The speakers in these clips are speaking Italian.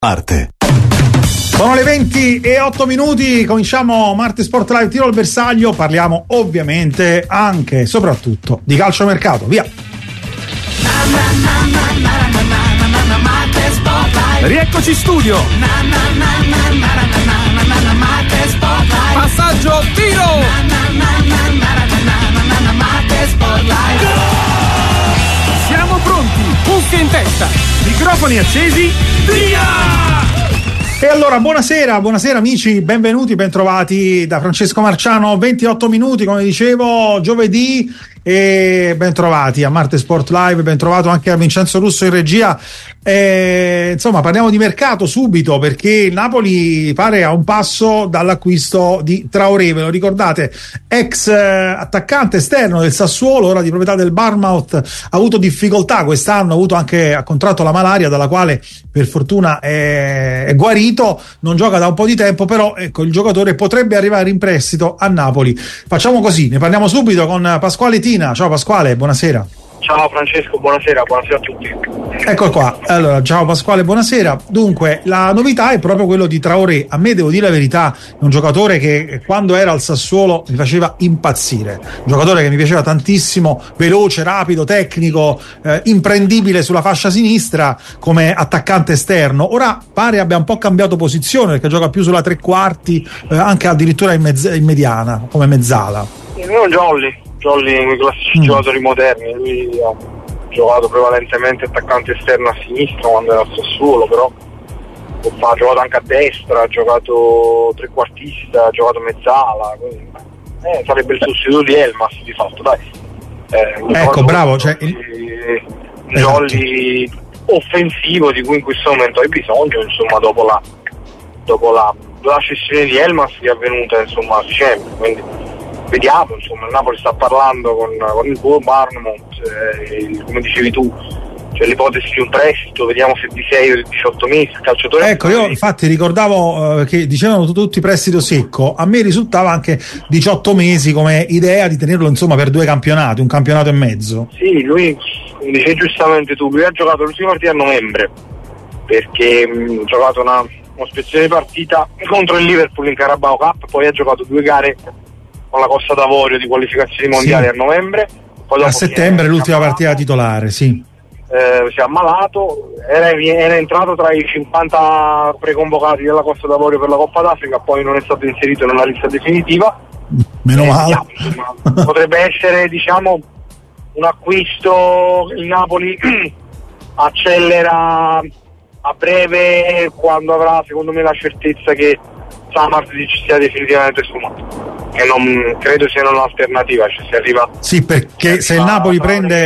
Arte. Sono le 20:08, cominciamo Marte Sport Live, tiro al bersaglio, parliamo ovviamente anche e soprattutto di calciomercato, via! Rieccoci in studio. Passaggio, tiro. Siamo pronti, cuffie in testa, microfoni accesi, via! E allora buonasera amici, benvenuti, bentrovati da Francesco Marciano, 28 minuti come dicevo, giovedì, e bentrovati a Marte Sport Live, bentrovato anche a Vincenzo Russo in regia. Insomma, parliamo di mercato subito, perché il Napoli pare a un passo dall'acquisto di Traoré, ve lo ricordate, ex attaccante esterno del Sassuolo, ora di proprietà del Bournemouth, ha avuto difficoltà quest'anno, ha contratto la malaria dalla quale per fortuna è guarito, non gioca da un po' di tempo, però ecco, il giocatore potrebbe arrivare in prestito a Napoli. Facciamo così, ne parliamo subito con Pasquale Tina. Ciao Pasquale, buonasera. Ciao Francesco, buonasera a tutti. Ecco qua, allora ciao Pasquale, buonasera. Dunque, la novità è proprio quello di Traoré. A me, devo dire la verità, è un giocatore che quando era al Sassuolo mi faceva impazzire, un giocatore che mi piaceva tantissimo, veloce, rapido, tecnico, imprendibile sulla fascia sinistra come attaccante esterno. Ora pare abbia un po' cambiato posizione, perché gioca più sulla tre quarti, anche addirittura in mediana, come mezzala. Io Jolly, i classici giocatori moderni. Lui ha giocato prevalentemente attaccante esterno a sinistra quando era al Sassuolo, però ha giocato anche a destra, ha giocato trequartista, ha giocato mezzala, quindi sarebbe il sostituto di Elmas di fatto, dai. Ecco, bravo, cioè un Jolly offensivo di cui in questo momento hai bisogno, insomma, dopo la cessione di Elmas che è avvenuta, insomma, a dicembre, quindi vediamo, insomma, il Napoli sta parlando con il Bournemouth, come dicevi tu, c'è l'ipotesi di un prestito, vediamo se di 6 o di 18 mesi il calciatore. Ecco, io infatti ricordavo che dicevano tutti prestito secco, a me risultava anche 18 mesi come idea di tenerlo, insomma, per 2 campionati, un campionato e mezzo. Sì, lui, come dicevi giustamente tu, lui ha giocato l'ultima partita a novembre, perché ha giocato una spezzone di partita contro il Liverpool in Carabao Cup, poi ha giocato 2 gare con la Costa d'Avorio di qualificazioni mondiali, sì, a novembre, poi dopo a settembre l'ultima partita titolare, sì. Si è ammalato, era entrato tra i 50 preconvocati della Costa d'Avorio per la Coppa d'Africa, poi non è stato inserito nella lista definitiva. Meno male. Potrebbe essere, diciamo, un acquisto. Il Napoli accelera a breve quando avrà, secondo me, la certezza che Samardzic sia definitivamente sfumato, che non credo sia un'alternativa, cioè si arriva. Sì, perché se il Napoli prende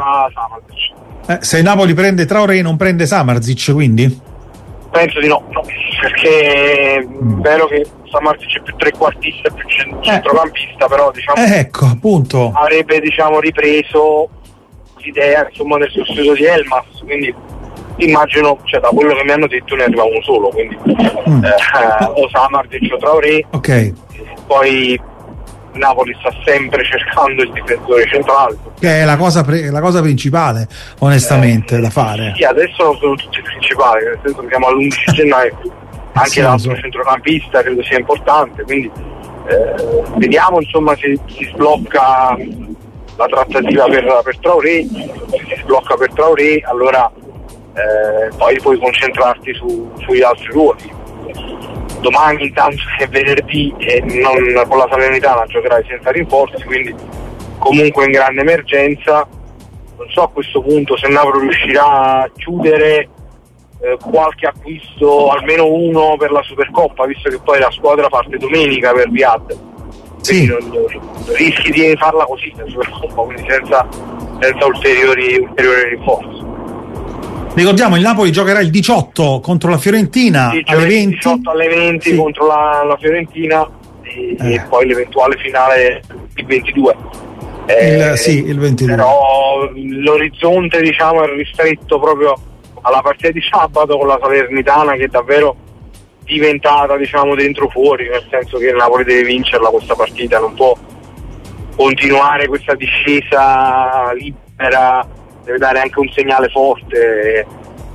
se il Napoli prende Traoré non prende Samardzic, quindi? Penso di no, perché è vero che Samardzic è più trequartista, più centrocampista, però diciamo ecco, appunto, avrebbe, diciamo, ripreso l'idea, insomma, del sostituto di Elmas, quindi immagino, cioè, da quello che mi hanno detto ne arriva uno solo, quindi o Samardzic o Traoré. Ok. Poi Napoli sta sempre cercando il difensore centrale, che è la cosa principale, onestamente, da fare. Sì, adesso sono tutti principali, nel senso che siamo all'11 gennaio, anche sì, l'altro centrocampista credo sia importante, quindi vediamo, insomma, se si sblocca la trattativa per Traoré. Se si sblocca per Traoré, allora poi puoi concentrarti sugli altri ruoli. Domani intanto è venerdì e non, con la Salernitana giocherai senza rinforzi, quindi comunque in grande emergenza. Non so a questo punto se Napoli riuscirà a chiudere qualche acquisto, almeno uno per la Supercoppa, visto che poi la squadra parte domenica per Riyadh. Sì. Rischi di farla così la Supercoppa, quindi senza ulteriori rinforzi. Ricordiamo, il Napoli giocherà il 18 contro la Fiorentina, sì, alle 20. 18 alle 20 sì, contro la Fiorentina e poi l'eventuale finale il 22. Il 22. Però l'orizzonte, diciamo, è ristretto proprio alla partita di sabato con la Salernitana, che è davvero diventata, diciamo, dentro fuori, nel senso che il Napoli deve vincerla questa partita, non può continuare questa discesa libera, deve dare anche un segnale forte,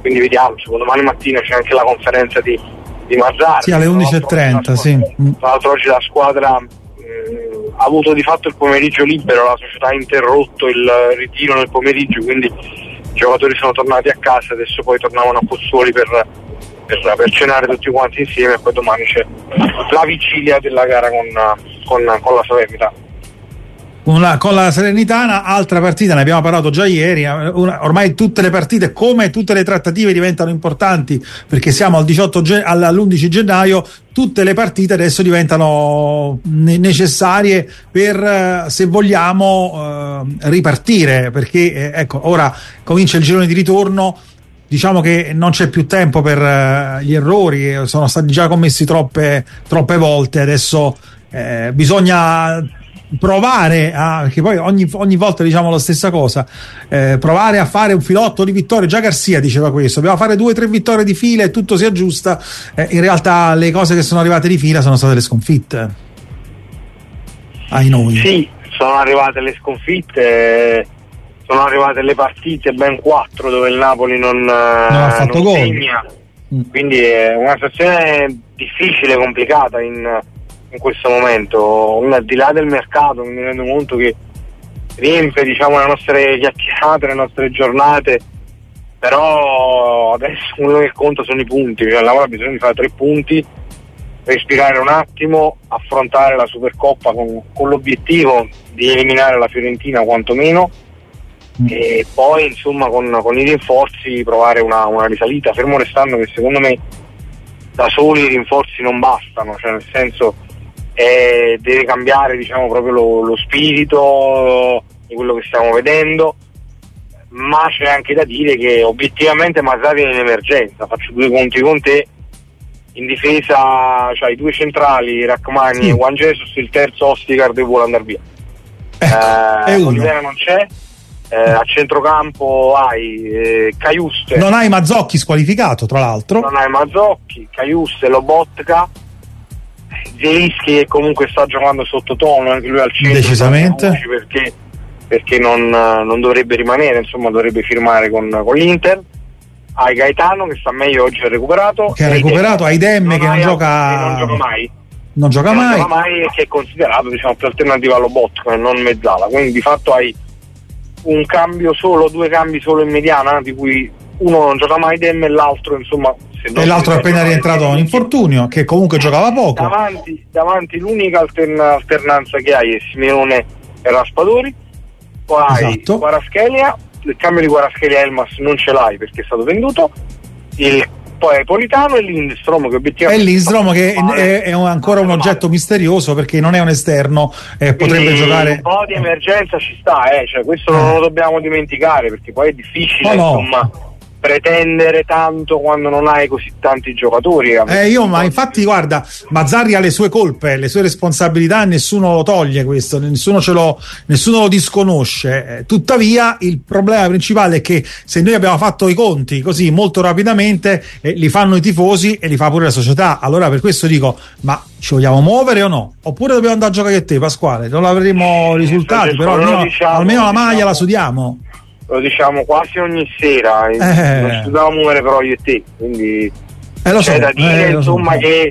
quindi vediamo, domani mattina c'è anche la conferenza di Mazzarri. Sì, alle 11:30, sì. Tra l'altro oggi la squadra ha avuto di fatto il pomeriggio libero, la società ha interrotto il ritiro nel pomeriggio, quindi i giocatori sono tornati a casa, adesso poi tornavano a Pozzuoli per cenare tutti quanti insieme, e poi domani c'è la vigilia della gara con la Salernitana. Con la Salernitana, altra partita, ne abbiamo parlato già ieri, ormai tutte le partite come tutte le trattative diventano importanti, perché siamo all'11 gennaio, tutte le partite adesso diventano necessarie per, se vogliamo, ripartire, perché ecco, ora comincia il girone di ritorno. Diciamo che non c'è più tempo per gli errori, sono stati già commessi troppe volte, adesso bisogna provare perché poi ogni volta diciamo la stessa cosa, provare a fare un filotto di vittorie. Già Garcia diceva questo, dobbiamo fare 2 o 3 vittorie di fila e tutto si aggiusta. In realtà le cose che sono arrivate di fila sono state le sconfitte ai noi. Sì, sono arrivate le sconfitte, sono arrivate le partite, ben 4 dove il Napoli non ha fatto gol, segna. Quindi è una situazione difficile, complicata in questo momento. Al di là del mercato, mi rendo conto che riempie, diciamo, le nostre chiacchierate, le nostre giornate, però adesso quello che conta sono i punti, cioè lavora, bisogna di fare 3 punti, respirare un attimo, affrontare la Supercoppa con l'obiettivo di eliminare la Fiorentina quantomeno, e poi insomma con i rinforzi provare una risalita, fermo restando che secondo me da soli i rinforzi non bastano, cioè nel senso deve cambiare, diciamo, proprio lo spirito di quello che stiamo vedendo, ma c'è anche da dire che obiettivamente Mazzarri è in emergenza. Faccio 2 conti con te: in difesa c'hai 2 centrali, Rachmani e Juan Jesus, il terzo Ostigard vuole andare via, Olivera non c'è, a centrocampo hai Cajuste, non hai Mazzocchi squalificato, tra l'altro non hai Mazzocchi, Cajuste, Lobotka, Zielinski che comunque sta giocando sottotono, anche lui al centro decisamente, perché non dovrebbe rimanere, insomma dovrebbe firmare con l'Inter. Hai Gaetano che sta meglio, oggi è recuperato, hai Demme che non gioca mai e che è considerato, diciamo, più alternativa allo Lobotka e non mezzala, quindi di fatto hai un cambio solo, 2 cambi solo in mediana, di cui uno non gioca mai Demme e l'altro, insomma, e l'altro è appena rientrato da un infortunio, che comunque giocava poco. Davanti l'unica alternanza che hai è Simeone e Raspadori, poi hai Kvaratskhelia, il cambio di Kvaratskhelia Elmas non ce l'hai perché è stato venduto, poi è Politano e Lindstrom, che obiettivamente è ancora un oggetto misterioso perché non è un esterno, potrebbe giocare. Un po' di emergenza ci sta, cioè questo non lo dobbiamo dimenticare, perché poi è difficile insomma pretendere tanto quando non hai così tanti giocatori. Ma infatti guarda, Mazzarri ha le sue colpe, le sue responsabilità, nessuno lo toglie questo, nessuno lo disconosce, tuttavia il problema principale è che se noi abbiamo fatto i conti così molto rapidamente, li fanno i tifosi e li fa pure la società. Allora per questo dico, ma ci vogliamo muovere o no? Oppure dobbiamo andare a giocare a te, Pasquale? Non avremo risultati, però almeno la maglia la sudiamo. Lo diciamo quasi ogni sera, non ci dobbiamo muovere però io e te, quindi c'è da dire insomma che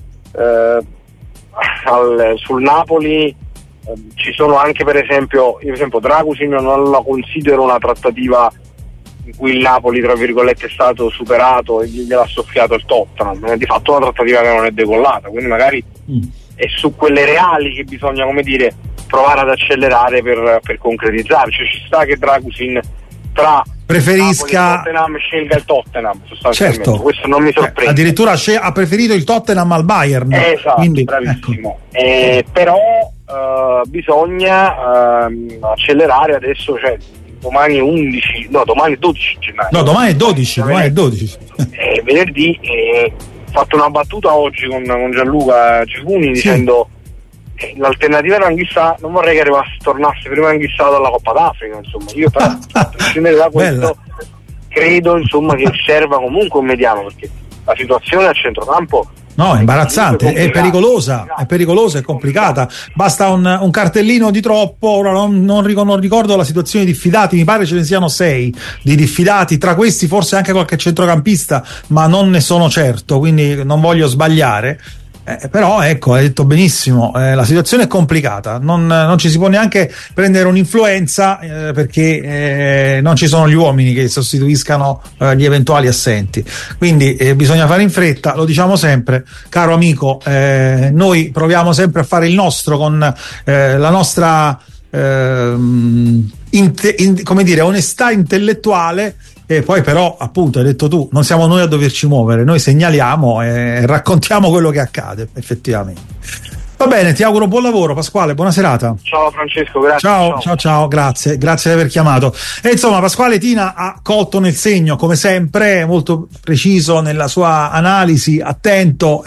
sul Napoli ci sono anche per esempio Dragusin non la considero una trattativa in cui il Napoli tra virgolette è stato superato e gliel'ha soffiato il Tottenham, è di fatto una trattativa che non è decollata, quindi magari è su quelle reali che bisogna, come dire, provare ad accelerare per concretizzare. Cioè ci sta che Dragusin tra preferisca Tottenham scelga il Tottenham sostanzialmente, certo. Questo non mi sorprende, addirittura ha preferito il Tottenham al Bayern, esatto, quindi, bravissimo, ecco. Però bisogna accelerare adesso, cioè domani è 12 gennaio. No, domani è 12. Venerdì ho fatto una battuta oggi con Gianluca Cifuni dicendo l'alternativa era Anghissà, non vorrei che tornasse prima Anghissà dalla Coppa d'Africa, insomma. Io però a prescindere da questo credo insomma che serva comunque un mediano, perché la situazione a centrocampo No, è imbarazzante, è pericolosa, è complicata. Basta un cartellino di troppo. Ora non ricordo la situazione di diffidati, mi pare ce ne siano 6 di diffidati, tra questi forse anche qualche centrocampista, ma non ne sono certo, quindi non voglio sbagliare. Però ecco, hai detto benissimo, la situazione è complicata, non ci si può neanche prendere un'influenza perché non ci sono gli uomini che sostituiscano gli eventuali assenti, quindi bisogna fare in fretta, lo diciamo sempre, caro amico, noi proviamo sempre a fare il nostro con la nostra come dire, onestà intellettuale. E poi però, appunto, hai detto tu, non siamo noi a doverci muovere, noi segnaliamo e raccontiamo quello che accade effettivamente. Va bene, ti auguro buon lavoro, Pasquale, buona serata. Ciao Francesco, grazie. Ciao, grazie di aver chiamato. E insomma, Pasquale Tina ha colto nel segno, come sempre, molto preciso nella sua analisi, attento,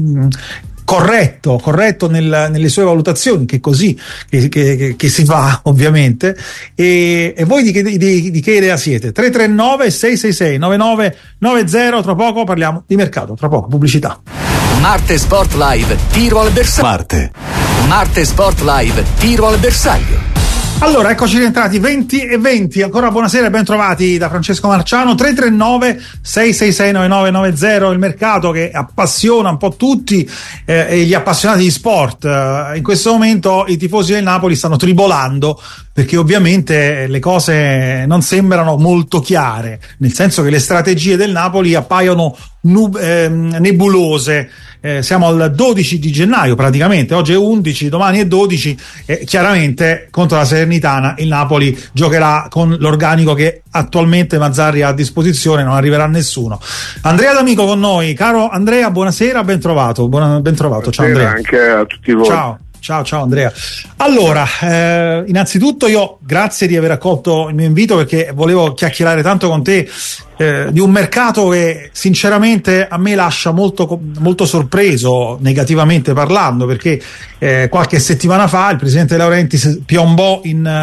corretto nelle sue valutazioni, che così che si fa ovviamente. E voi di che idea siete? 339 666 9990. Tra poco parliamo di mercato, tra poco pubblicità. Marte Sport Live, tiro al bersaglio. Marte Sport Live, tiro al bersaglio. Allora, eccoci rientrati 20:20, ancora buonasera e ben trovati da Francesco Marciano. 339 666 9990, il mercato che appassiona un po' tutti e gli appassionati di sport. In questo momento i tifosi del Napoli stanno tribolando perché ovviamente le cose non sembrano molto chiare, nel senso che le strategie del Napoli appaiono nebulose. Siamo al 12 di gennaio praticamente, oggi è 11, domani è 12, chiaramente contro la Salernitana il Napoli giocherà con l'organico che attualmente Mazzarri ha a disposizione, non arriverà nessuno. Andrea D'Amico con noi, caro Andrea, buonasera, ben trovato, ciao Andrea. Anche a tutti voi. Ciao Andrea. Allora, innanzitutto io grazie di aver accolto il mio invito, perché volevo chiacchierare tanto con te di un mercato che sinceramente a me lascia molto sorpreso, negativamente parlando, perché qualche settimana fa il presidente De Laurentiis piombò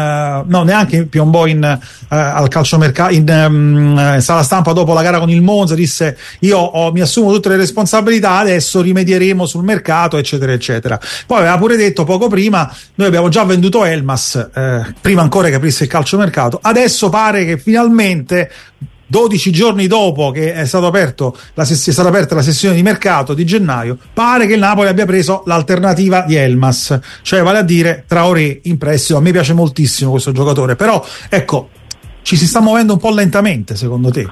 al calciomercato, in sala stampa dopo la gara con il Monza, disse mi assumo tutte le responsabilità, adesso rimedieremo sul mercato, eccetera eccetera. Poi aveva pure detto poco prima: noi abbiamo già venduto Elmas prima ancora che aprisse il calciomercato, adesso pare che finalmente 12 giorni dopo che è stata aperta la sessione di mercato di gennaio, pare che il Napoli abbia preso l'alternativa di Elmas, cioè vale a dire Traoré in prestito. A me piace moltissimo questo giocatore, però ecco, ci si sta muovendo un po' lentamente, secondo te?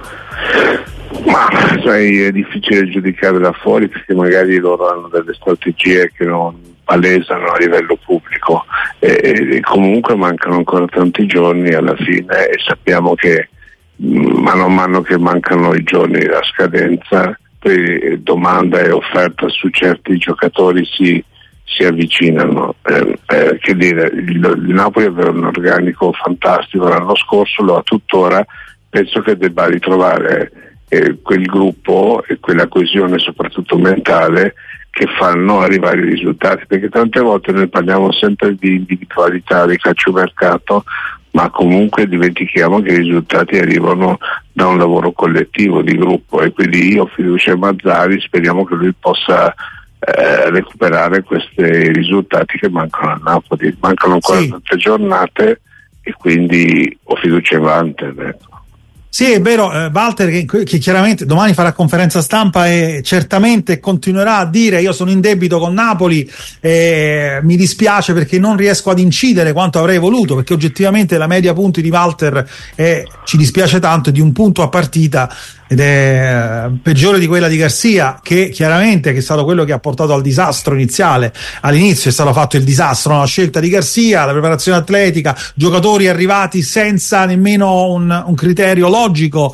Ma sai, è difficile giudicare da fuori, perché magari loro hanno delle strategie che non palesano a livello pubblico e comunque mancano ancora tanti giorni alla fine, e sappiamo che mano a mano che mancano i giorni della scadenza, poi domanda e offerta su certi giocatori si avvicinano. Che dire, il Napoli aveva un organico fantastico l'anno scorso, lo ha tuttora, penso che debba ritrovare quel gruppo e quella coesione soprattutto mentale che fanno arrivare i risultati, perché tante volte noi parliamo sempre di individualità di calciomercato, ma comunque dimentichiamo che i risultati arrivano da un lavoro collettivo, di gruppo, e quindi io ho fiducia in Mazzarri, speriamo che lui possa recuperare questi risultati che mancano a Napoli. Mancano ancora tante giornate e quindi ho fiducia in Walter, ecco. Sì, è vero, Walter che chiaramente domani farà conferenza stampa e certamente continuerà a dire: io sono in debito con Napoli, mi dispiace perché non riesco ad incidere quanto avrei voluto, perché oggettivamente la media punti di Walter ci dispiace tanto, è di 1 punto a partita, ed è peggiore di quella di Garcia, che chiaramente che è stato quello che ha portato al disastro iniziale. All'inizio è stato fatto il disastro, la scelta di Garcia, la preparazione atletica, giocatori arrivati senza nemmeno un criterio logico,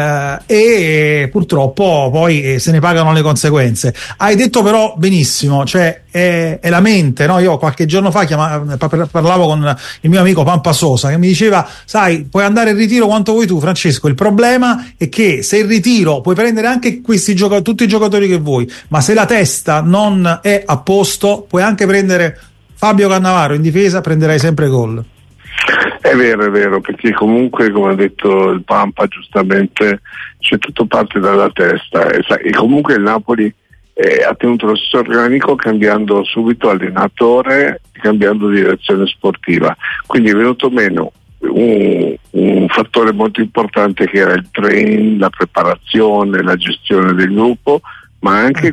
e purtroppo poi se ne pagano le conseguenze. Hai detto però benissimo, cioè è la mente, no? Io qualche giorno fa parlavo con il mio amico Pampa Sosa, che mi diceva: sai, puoi andare in ritiro quanto vuoi tu, Francesco, il problema è che se in ritiro puoi prendere anche tutti i giocatori che vuoi, ma se la testa non è a posto puoi anche prendere Fabio Cannavaro in difesa, prenderai sempre gol. È vero, perché comunque, come ha detto il Pampa giustamente, c'è tutto parte dalla testa, e comunque il Napoli ha tenuto lo stesso organico cambiando subito allenatore, cambiando direzione sportiva, quindi è venuto meno un fattore molto importante che era il training, la preparazione, la gestione del gruppo, ma anche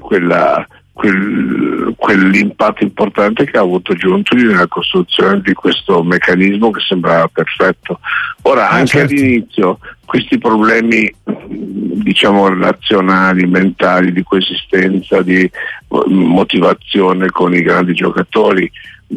quell'impatto importante che ha avuto Giuntoli nella costruzione di questo meccanismo che sembrava perfetto. Ora anche all'inizio questi problemi diciamo relazionali, mentali, di coesistenza, di motivazione con i grandi giocatori,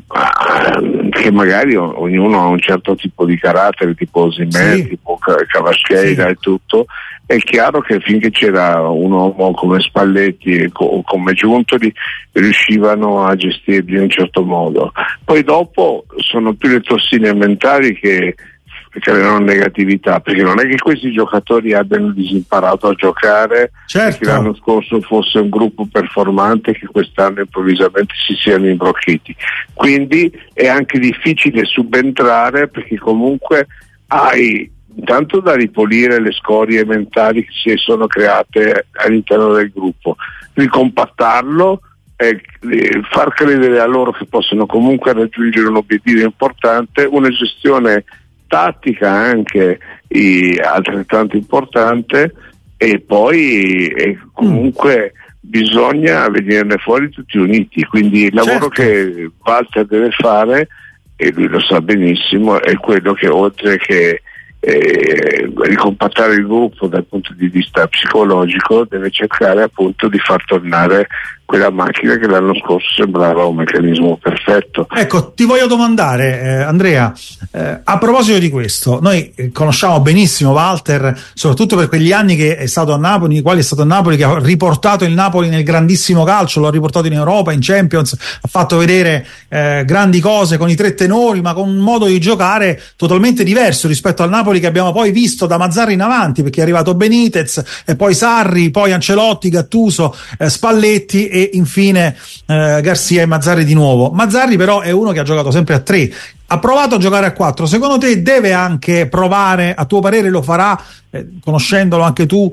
che magari ognuno ha un certo tipo di carattere, tipo Osimhen, tipo Kvaratskhelia e tutto. È chiaro che finché c'era un uomo come Spalletti o come Giuntoli riuscivano a gestirli in un certo modo. Poi dopo sono più le tossine mentali che creano negatività, perché non è che questi giocatori abbiano disimparato a giocare, perché l'anno scorso fosse un gruppo performante, che quest'anno improvvisamente si siano imbrocciti. Quindi è anche difficile subentrare, perché comunque hai intanto da ripulire le scorie mentali che si sono create all'interno del gruppo, ricompattarlo e far credere a loro che possono comunque raggiungere un obiettivo importante, una gestione tattica anche altrettanto importante, e poi comunque bisogna venirne fuori tutti uniti. Quindi il lavoro che Walter deve fare, e lui lo sa benissimo, è quello che oltre che ricompattare il gruppo dal punto di vista psicologico, deve cercare appunto di far tornare quella macchina che l'anno scorso sembrava un meccanismo perfetto. Ecco, ti voglio domandare, Andrea, a proposito di questo, noi conosciamo benissimo Walter, soprattutto per quegli anni che è stato a Napoli, nei quali è stato a Napoli, che ha riportato il Napoli nel grandissimo calcio, lo ha riportato in Europa, in Champions, ha fatto vedere grandi cose con i tre tenori, ma con un modo di giocare totalmente diverso rispetto al Napoli che abbiamo poi visto da Mazzarri in avanti, perché è arrivato Benitez e poi Sarri, poi Ancelotti, Gattuso, Spalletti e infine Garcia e Mazzarri di nuovo. Mazzarri però è uno che ha giocato sempre a 3, ha provato a giocare a 4. Secondo te deve anche provare, a tuo parere lo farà, conoscendolo anche tu,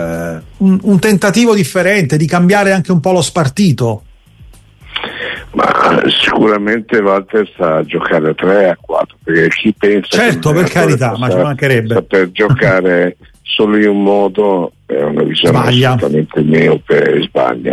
un tentativo differente di cambiare anche un po' lo spartito? Ma sicuramente Walter sa giocare a 3 e a 4, perché chi pensa per carità, ma ci mancherebbe saper giocare solo in un modo è una visione assolutamente miope e sbaglia.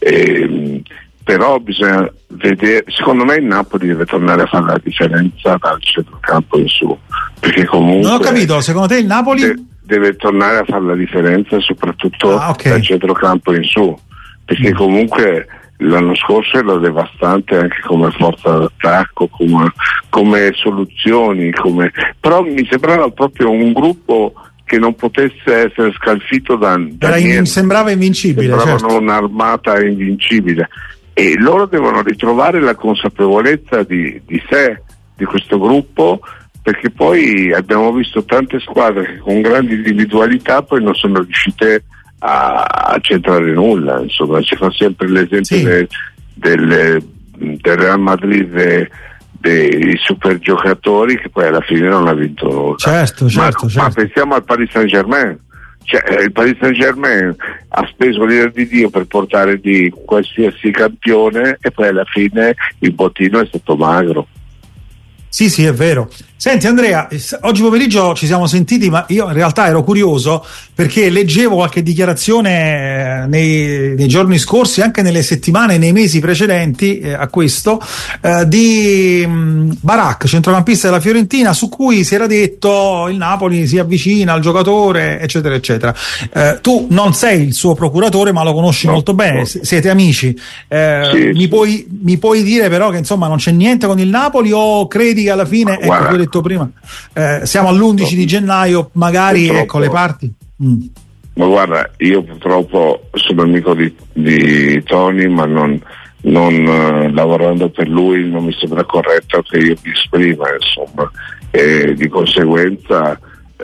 Però bisogna vedere, secondo me il Napoli deve tornare a fare la differenza dal centrocampo in su, perché comunque non ho capito, secondo te il Napoli deve tornare a fare la differenza soprattutto dal centrocampo in su, perché comunque l'anno scorso era devastante anche come forza d'attacco, come soluzioni, però mi sembrava proprio un gruppo che non potesse essere scalfito da niente. Sembrava invincibile, sembravano un'armata invincibile, e loro devono ritrovare la consapevolezza di sé, di questo gruppo, perché poi abbiamo visto tante squadre che con grandi individualità poi non sono riuscite a centrare nulla. Insomma, si fa sempre l'esempio del Real Madrid, dei super giocatori, che poi alla fine non ha vinto nulla. Certo. Ma pensiamo al Paris Saint-Germain, cioè il Paris Saint-Germain ha speso l'ira di Dio per portare di qualsiasi campione, e poi alla fine il bottino è stato magro. Sì, è vero. Senti Andrea, oggi pomeriggio ci siamo sentiti, ma io in realtà ero curioso perché leggevo qualche dichiarazione nei giorni scorsi, anche nelle settimane, nei mesi precedenti a questo, di Barak, centrocampista della Fiorentina, su cui si era detto il Napoli si avvicina al giocatore, eccetera eccetera. Tu non sei il suo procuratore, ma lo conosci molto bene, siete amici. Mi puoi dire però che insomma non c'è niente con il Napoli, o credi che alla fine, ecco, tu hai detto prima, siamo all'11 di gennaio, magari ecco le parti. Ma guarda, io purtroppo sono amico di Tony, ma non lavorando per lui non mi sembra corretto che io mi esprima, insomma, e di conseguenza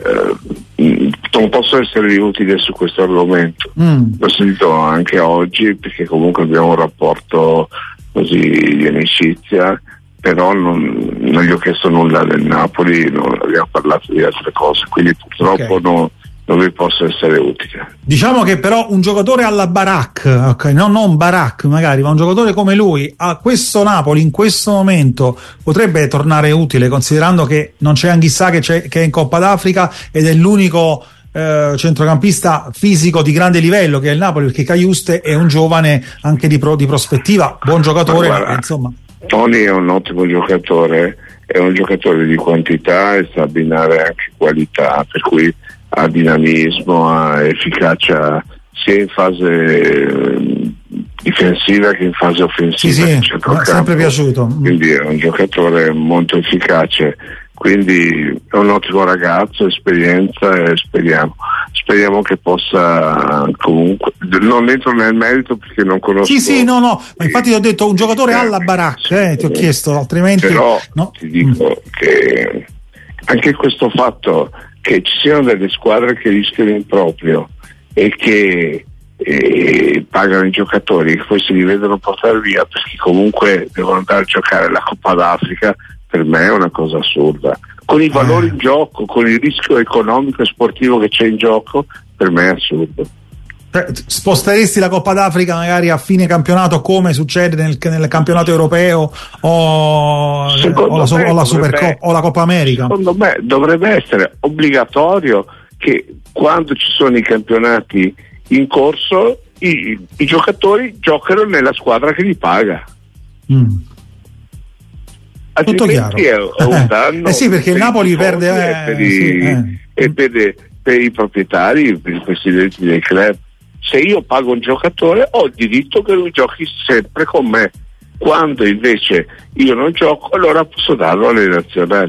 non posso essere utile su questo argomento. L'ho sentito anche oggi, perché comunque abbiamo un rapporto così di amicizia, però non gli ho chiesto nulla del Napoli, non abbiamo parlato di altre cose, quindi purtroppo possa essere utile. Diciamo che però un giocatore alla Barak, okay, non Barak magari, ma un giocatore come lui a questo Napoli in questo momento potrebbe tornare utile, considerando che non c'è Anghissà che è in Coppa d'Africa ed è l'unico centrocampista fisico di grande livello che è il Napoli, perché Cajuste è un giovane anche di prospettiva, buon giocatore, guarda, insomma. Toni è un ottimo giocatore, è un giocatore di quantità e sa abbinare anche qualità, per cui ha dinamismo, ha efficacia sia in fase difensiva che in fase offensiva. Sì, mi è sempre piaciuto. Quindi è un giocatore molto efficace, quindi è un ottimo ragazzo, esperienza, e speriamo che possa, comunque, non entro nel merito perché non conosco. Sì, no, ma infatti ti ho detto un giocatore alla Barak, ti ho chiesto, altrimenti però no. Ti dico che anche questo fatto che ci siano delle squadre che rischiano in proprio e che pagano i giocatori, che poi si li vedono portare via perché comunque devono andare a giocare la Coppa d'Africa, per me è una cosa assurda. Con i valori in gioco, con il rischio economico e sportivo che c'è in gioco, per me è assurdo. Sposteresti la Coppa d'Africa magari a fine campionato, come succede nel campionato europeo o la Supercoppa o la Coppa America? Secondo me dovrebbe essere obbligatorio che quando ci sono i campionati in corso i giocatori giocano nella squadra che li paga. Tutto chiaro. È un danno sì, perché il Napoli perde per i proprietari, per i presidenti dei club. Se io pago un giocatore ho il diritto che lui giochi sempre con me, quando invece io non gioco allora posso darlo alle nazionali.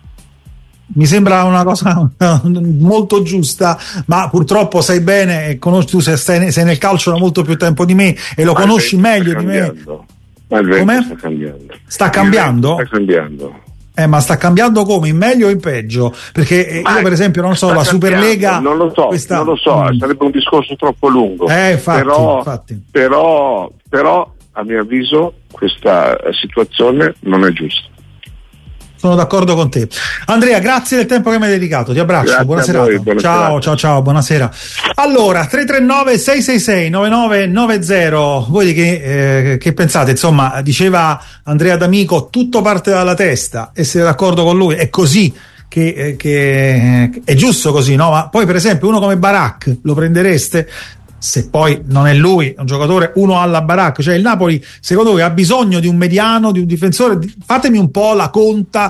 Mi sembra una cosa molto giusta, ma purtroppo sai bene e conosci, tu sei nel calcio da molto più tempo di me e lo conosci meglio di me. Ma il vento come? sta cambiando. Sta cambiando? Sta cambiando. Ma sta cambiando come? In meglio o in peggio? Perché io per esempio non so, la Superlega non lo so, sarebbe un discorso troppo lungo. Infatti. Però a mio avviso questa situazione non è giusta. Sono d'accordo con te. Andrea, grazie del tempo che mi hai dedicato, ti abbraccio, grazie, buona serata. Ciao, buonasera. Allora, 339 666 9990, voi che pensate? Insomma, diceva Andrea D'Amico, tutto parte dalla testa, e siete d'accordo con lui? È così che è giusto così, no? Ma poi per esempio uno come Barak lo prendereste? Se poi non è lui, è un giocatore, uno alla Barak, cioè il Napoli secondo voi ha bisogno di un mediano, di un difensore? Fatemi un po' la conta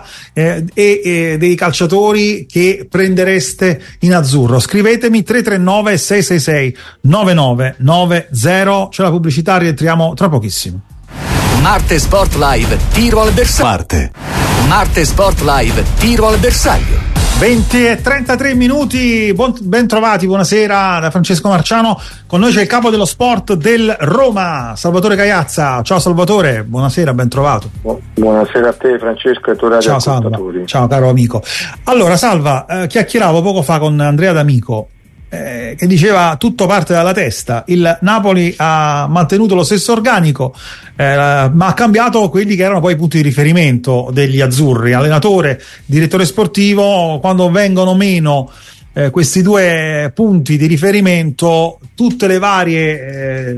dei calciatori che prendereste in azzurro. Scrivetemi 339 666 9990, c'è la pubblicità, rientriamo tra pochissimo. Marte Sport Live, tiro al bersaglio. Marte Sport Live, tiro al bersaglio. 20 e 33 minuti, ben trovati, buonasera da Francesco Marciano. Con noi c'è il capo dello sport del Roma, Salvatore Caiazza. Ciao Salvatore, buonasera, ben trovato. Buonasera a te Francesco e a tuo radio ascoltatori. Ciao caro amico. Allora Salva, chiacchieravo poco fa con Andrea D'Amico che diceva tutto parte dalla testa. Il Napoli ha mantenuto lo stesso organico, ma ha cambiato quelli che erano poi i punti di riferimento degli azzurri, allenatore, direttore sportivo. Quando vengono meno questi due punti di riferimento, tutte le varie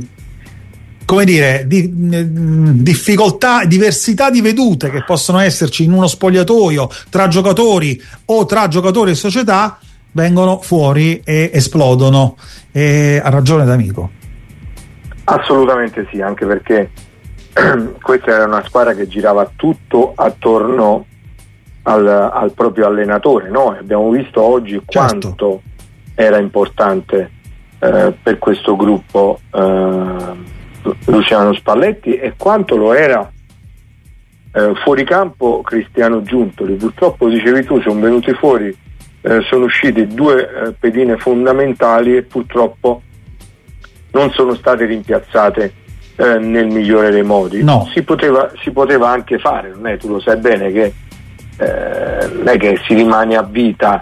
difficoltà, diversità di vedute che possono esserci in uno spogliatoio tra giocatori o tra giocatori e società vengono fuori e esplodono. Ha ragione D'Amico. Assolutamente sì, anche perché questa era una squadra che girava tutto attorno al proprio allenatore, no? Abbiamo visto oggi quanto era importante per questo gruppo Luciano Spalletti e quanto lo era fuori campo Cristiano Giuntoli. Purtroppo, dicevi tu, sono venuti fuori, sono uscite due pedine fondamentali e purtroppo non sono state rimpiazzate nel migliore dei modi. No. Si poteva anche fare, non è, tu lo sai bene che non è che si rimane a vita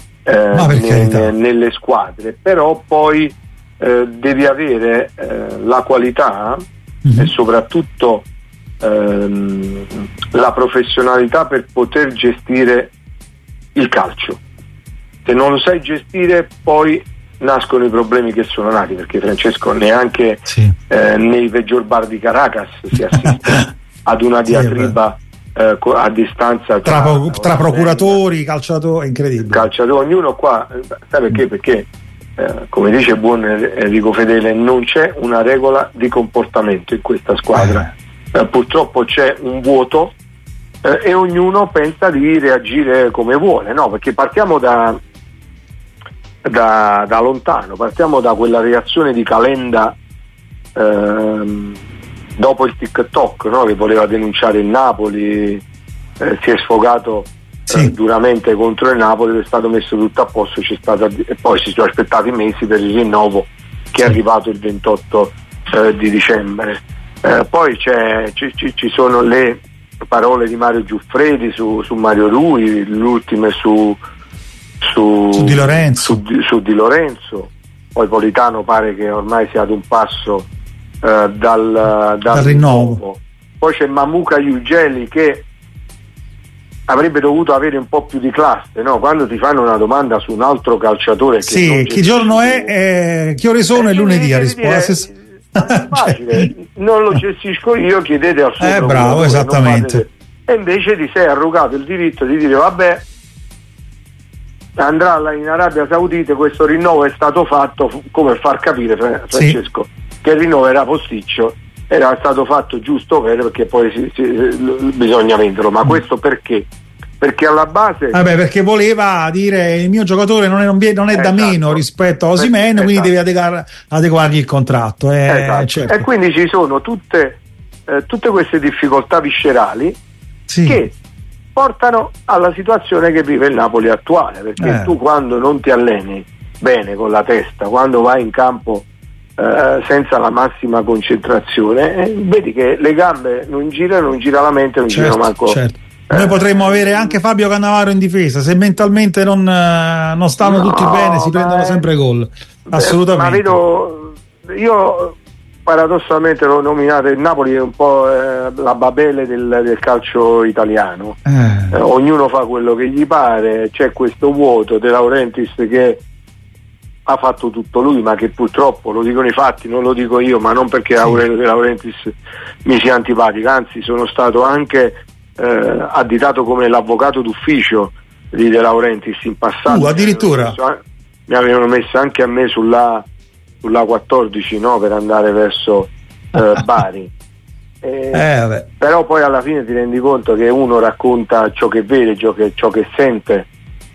nelle squadre, però poi devi avere la qualità e soprattutto la professionalità per poter gestire il calcio. se non lo sai gestire poi nascono i problemi che sono nati, perché Francesco neanche nei peggior bar di Caracas si assiste ad una diatriba a distanza tra procuratori, calciatori, incredibile. Calciatori, ognuno qua, sai perché? Perché come dice il buon Enrico Fedele, non c'è una regola di comportamento in questa squadra. Purtroppo c'è un vuoto e ognuno pensa di reagire come vuole, no? Perché partiamo da lontano, partiamo da quella reazione di Calenda dopo il TikTok, no? Che voleva denunciare il Napoli, si è sfogato duramente contro il Napoli, è stato messo tutto a posto, e poi si sono aspettati mesi per il rinnovo che è arrivato il 28 di dicembre. Poi ci sono le parole di Mario Giuffredi su Mario Rui, l'ultima su Di Lorenzo. Su Di Lorenzo. Poi Politano pare che ormai sia ad un passo dal rinnovo. Poi c'è Mamuka Iugeli che avrebbe dovuto avere un po' più di classe, no? Quando ti fanno una domanda su un altro calciatore che giorno è, che ore sono, è lunedì a rispondere. Facile, non lo gestisco io, chiedete al suo bravo, esattamente. E invece ti sei arrogato il diritto di dire vabbè, andrà in Arabia Saudita, questo rinnovo è stato fatto, come far capire Francesco che il rinnovo era posticcio, era stato fatto giusto perché poi bisogna venderlo, ma questo perché? Perché alla base perché voleva dire il mio giocatore non è da meno rispetto a Osimhen, quindi devi adeguargli il contratto, certo. E quindi ci sono tutte queste difficoltà viscerali che portano alla situazione che vive il Napoli attuale, perché tu quando non ti alleni bene con la testa, quando vai in campo senza la massima concentrazione, vedi che le gambe non gira la mente, non gira manco. Certo. Noi potremmo avere anche Fabio Cannavaro in difesa, se mentalmente non stanno tutti bene, si prendono sempre gol. Assolutamente. Ma vedo, io paradossalmente l'ho nominato, il Napoli è un po' la Babele del calcio italiano. Ognuno fa quello che gli pare, c'è questo vuoto De Laurentiis che ha fatto tutto lui, ma che purtroppo, lo dicono i fatti, non lo dico io, ma non perché Aurelio De Laurentiis mi sia antipatico, anzi sono stato anche additato come l'avvocato d'ufficio di De Laurentiis in passato. Addirittura mi avevano messo anche a me sulla 14, no, per andare verso Bari. Però poi alla fine ti rendi conto che uno racconta ciò che vede, ciò che sente,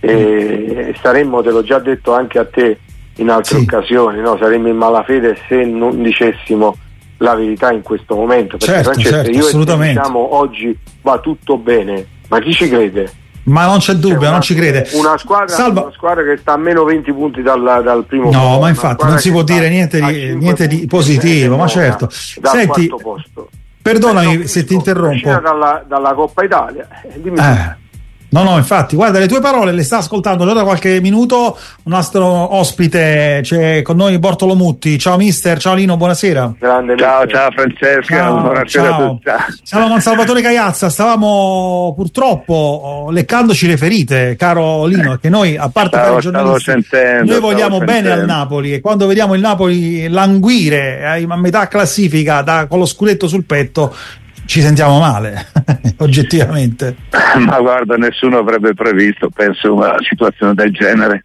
e saremmo, te l'ho già detto anche a te in altre occasioni, no? Saremmo in malafede se non dicessimo la verità in questo momento, perché Francesco, io assolutamente. Diciamo oggi va tutto bene, ma chi ci crede? Ma non c'è dubbio, non ci crede. Una squadra che sta a meno 20 punti dal primo posto. No, ma infatti non si può dire niente di positivo, ma certo. Senti, posto. Perdonami se ti interrompo. Dalla Coppa Italia. Dimmi. No, infatti, guarda, le tue parole le sta ascoltando già da qualche minuto un nostro ospite, c'è con noi Bortolo Mutti. Ciao mister, ciao Lino, buonasera. Ciao Francesca, buonasera a tutti. Siamo con Salvatore Caiazza, stavamo purtroppo leccandoci le ferite, caro Lino, che noi, a parte per i giornalisti, noi vogliamo bene al Napoli, e quando vediamo il Napoli languire a metà classifica con lo scudetto sul petto ci sentiamo male, oggettivamente. Ma guarda, nessuno avrebbe previsto, penso, una situazione del genere.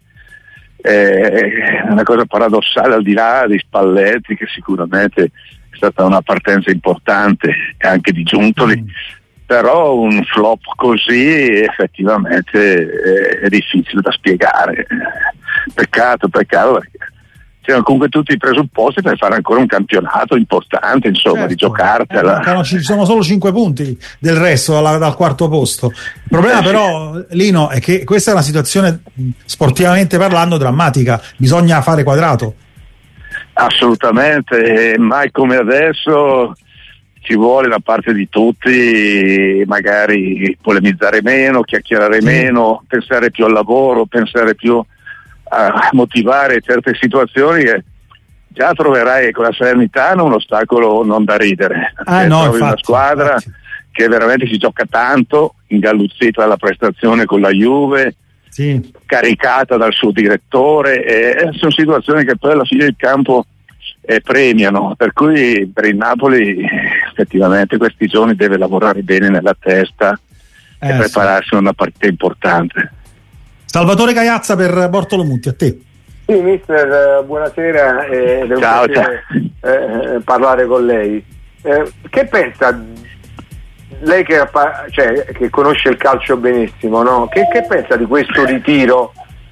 È una cosa paradossale, al di là di Spalletti, che sicuramente è stata una partenza importante, e anche di Giuntoli, però un flop così effettivamente è difficile da spiegare. Peccato, perché c'erano comunque tutti i presupposti per fare ancora un campionato importante, insomma, di giocartela. Ci sono solo 5 punti del resto dal quarto posto. Il problema però, Lino, è che questa è una situazione sportivamente parlando drammatica, bisogna fare quadrato. Assolutamente, mai come adesso ci vuole da parte di tutti magari polemizzare meno, chiacchierare meno, pensare più al lavoro, pensare più a motivare certe situazioni che già troverai con la Salernitana un ostacolo non da ridere. Trovi una squadra che veramente si gioca tanto, ingalluzzita dalla prestazione con la Juve, caricata dal suo direttore, sono situazioni che poi alla fine del campo premiano, per cui per il Napoli effettivamente questi giorni deve lavorare bene nella testa e prepararsi a una partita importante. Salvatore Caiazza per Bortolomuti, a te. Sì, mister, buonasera, è un piacere parlare con lei. Che pensa, lei che conosce il calcio benissimo, no? Che pensa di questo ritiro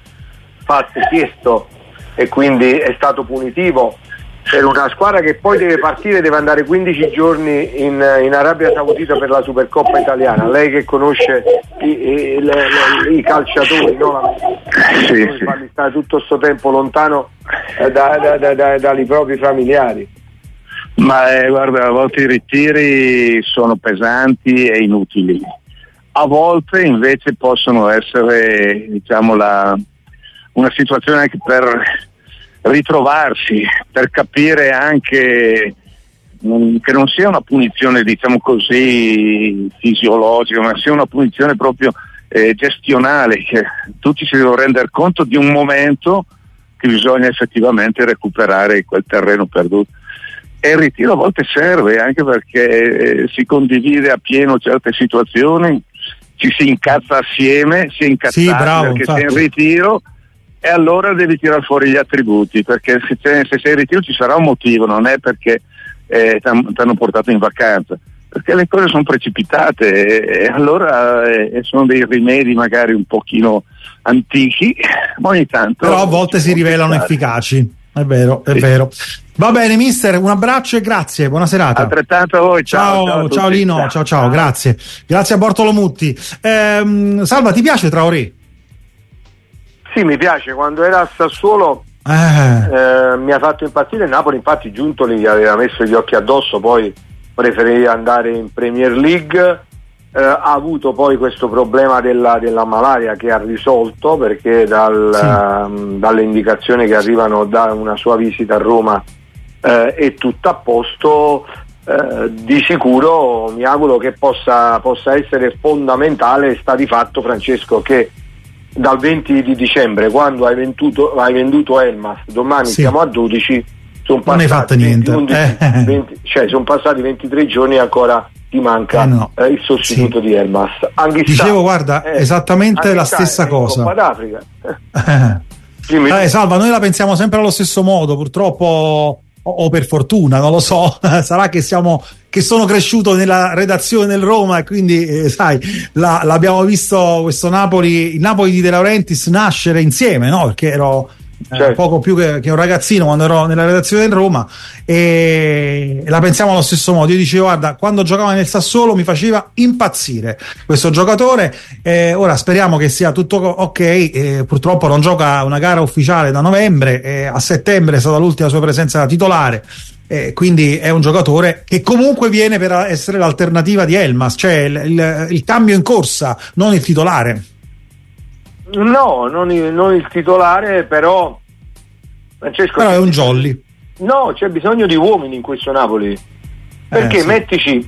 chiesto e quindi è stato punitivo per una squadra che poi deve partire, deve andare 15 giorni in Arabia Saudita per la Supercoppa italiana? Lei che conosce i calciatori, no? Sì. Farli stare tutto questo tempo lontano dai propri familiari. Ma guarda, a volte i ritiri sono pesanti e inutili, a volte invece possono essere, diciamo, una situazione anche per ritrovarsi, per capire anche che non sia una punizione, diciamo così, fisiologica, ma sia una punizione proprio gestionale, che tutti si devono rendere conto di un momento che bisogna effettivamente recuperare quel terreno perduto. E il ritiro a volte serve anche perché si condivide appieno certe situazioni, ci si incazza assieme, si è incazzati perché infatti. sei in ritiro, e allora devi tirar fuori gli attributi, perché se sei in ritiro ci sarà un motivo, non è perché ti hanno portato in vacanza, perché le cose sono precipitate e allora sono dei rimedi magari un pochino antichi, ma ogni tanto però a volte si rivelano efficaci. È vero, è vero. Va bene, mister, un abbraccio e grazie, buona serata. Altrettanto a voi, ciao Lino, ciao, grazie a Bortolomuti. Salva, ti piace Traoré? Sì, mi piace, quando era a Sassuolo mi ha fatto impazzire. Il Napoli infatti Giuntoli gli aveva messo gli occhi addosso, poi preferiva andare in Premier League. Ha avuto poi questo problema della malaria che ha risolto, perché dalle indicazioni che arrivano da una sua visita a Roma è tutto a posto. Di sicuro mi auguro che possa essere fondamentale. Sta di fatto, Francesco, che dal 20 di dicembre, quando hai venduto Elmas, domani siamo a 12, sono passati, non hai fatto niente. Sono passati 23 giorni e ancora ti manca il sostituto di Elmas. Dicevo, guarda, esattamente la stessa cosa. Coppa d'Africa. Salva, noi la pensiamo sempre allo stesso modo, purtroppo, o per fortuna, non lo so. Sarà che sono cresciuto nella redazione del Roma e quindi sai, l'abbiamo visto questo Napoli, il Napoli di De Laurentiis nascere insieme, no? Perché ero poco più che un ragazzino quando ero nella redazione del Roma, e la pensiamo allo stesso modo. Io dicevo, guarda, quando giocava nel Sassuolo mi faceva impazzire questo giocatore, ora speriamo che sia tutto ok. Purtroppo non gioca una gara ufficiale da novembre, a settembre è stata l'ultima sua presenza da titolare, quindi è un giocatore che comunque viene per essere l'alternativa di Elmas, cioè il cambio in corsa, non il titolare. No, non il titolare, però Francesco, però è un jolly. No, c'è bisogno di uomini in questo Napoli, perché mettici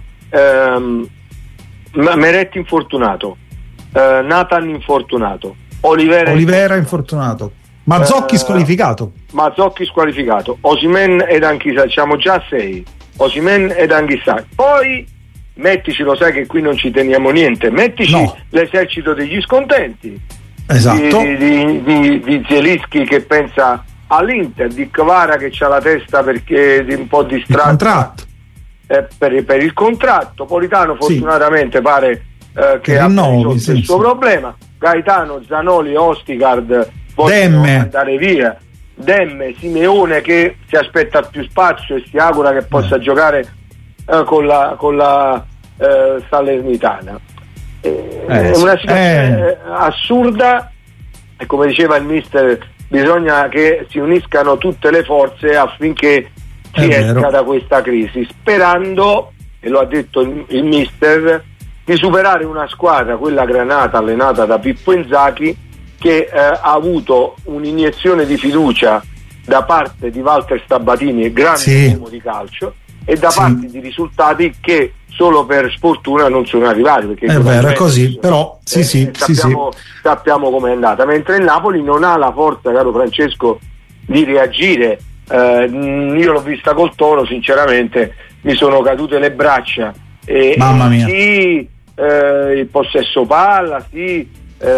Meretti infortunato, Nathan infortunato, Olivera infortunato, Mazzocchi squalificato, Osimhen ed Anchisa, siamo già 6, Osimhen ed Anchisa. Poi mettici, lo sai che qui non ci teniamo niente, mettici l'esercito degli scontenti. Esatto. Di Zielinski che pensa all'Inter, di Kvara che c'ha la testa perché un po' distratta per il contratto. Politano fortunatamente pare che abbia risolto il suo problema. Gaetano, Zanoli, Ostigard vogliono andare via. Demme, Simeone che si aspetta più spazio e si augura che possa giocare con la Salernitana. È una situazione assurda, e come diceva il mister, bisogna che si uniscano tutte le forze affinché si esca da questa crisi, sperando, e lo ha detto il mister, di superare una squadra, quella Granata allenata da Pippo Inzaghi, che ha avuto un'iniezione di fiducia da parte di Walter Stabatini, grande uomo di calcio, e da parte di risultati che solo per sfortuna non sono arrivati, perché è vero, è così, però sappiamo com'è andata, mentre il Napoli non ha la forza, caro Francesco, di reagire. Io l'ho vista col Toro, sinceramente mi sono cadute le braccia, mamma mia. Il possesso palla, sì,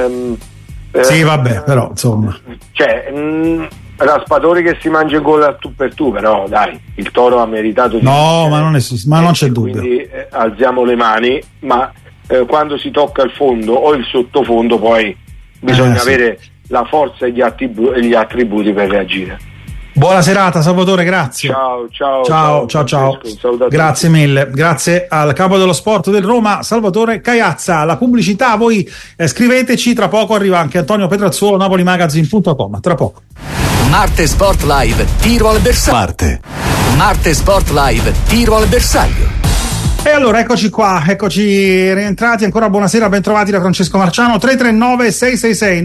vabbè, però insomma, cioè Raspadori che si mangia il gol a tu per tu, però dai, il Toro ha meritato di ma non esiste, ma non c'è dubbio, quindi alziamo le mani, ma quando si tocca il fondo o il sottofondo poi bisogna avere la forza e gli attributi per reagire. Buona serata Salvatore, grazie. Ciao. Grazie mille, grazie al capo dello sport del Roma, Salvatore Caiazza. La pubblicità, voi scriveteci, tra poco arriva anche Antonio Petrazzuolo, napolimagazine.com, tra poco. Marte Sport Live, tiro al bersaglio. Marte Sport Live, tiro al bersaglio. E allora eccoci qua, eccoci rientrati, ancora buonasera, bentrovati da Francesco Marciano. 339 666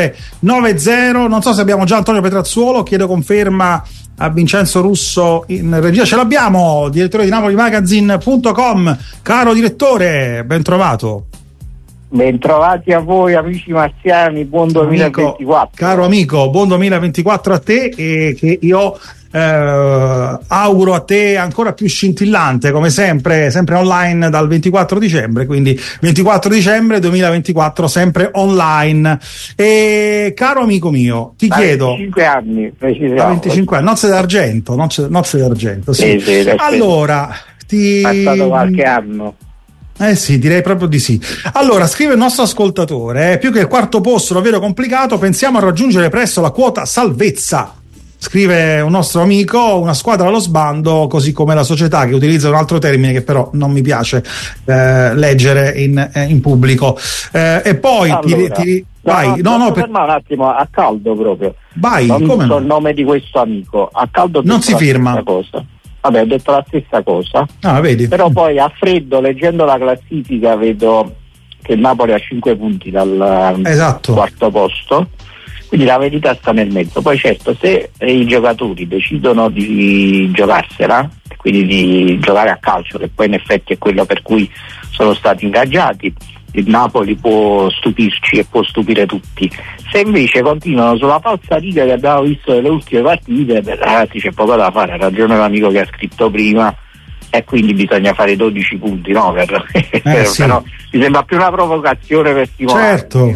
9990. Non so se abbiamo già Antonio Petrazzuolo, chiedo conferma a Vincenzo Russo in regia. Ce l'abbiamo, direttore di napolimagazine.com. Caro direttore, bentrovato. Bentrovati a voi amici marziani, buon 2024. Caro amico, buon 2024 a te, e che io auguro a te ancora più scintillante, come sempre online dal 24 dicembre, quindi 24 dicembre 2024 sempre online. E caro amico mio, ti chiedo 25 anni, 25 anni, nozze d'argento, sì. Allora è stato qualche anno. Sì, direi proprio di sì. Allora, scrive il nostro ascoltatore, più che il quarto posto davvero complicato, pensiamo a raggiungere presto la quota salvezza. Scrive un nostro amico, una squadra allo sbando, così come la società, che utilizza un altro termine che però non mi piace leggere in pubblico. E poi allora, vai, ferma un attimo, a caldo proprio. Vai, non come so no? il nome di questo amico, a caldo non si firma. Cosa. Vabbè, ho detto la stessa cosa. Vedi. Però poi a freddo, leggendo la classifica, vedo che il Napoli ha 5 punti dal quarto posto. Quindi la verità sta nel mezzo. Poi certo, se i giocatori decidono di giocarsela, quindi di giocare a calcio, che poi in effetti è quello per cui sono stati ingaggiati, il Napoli può stupirci e può stupire tutti. Se invece continuano sulla falsa riga che abbiamo visto nelle ultime partite, ragazzi, c'è poco da fare, ha ragione l'amico che ha scritto prima, e quindi bisogna fare 12 punti, no? Però mi sembra più una provocazione per stimolare. Certo.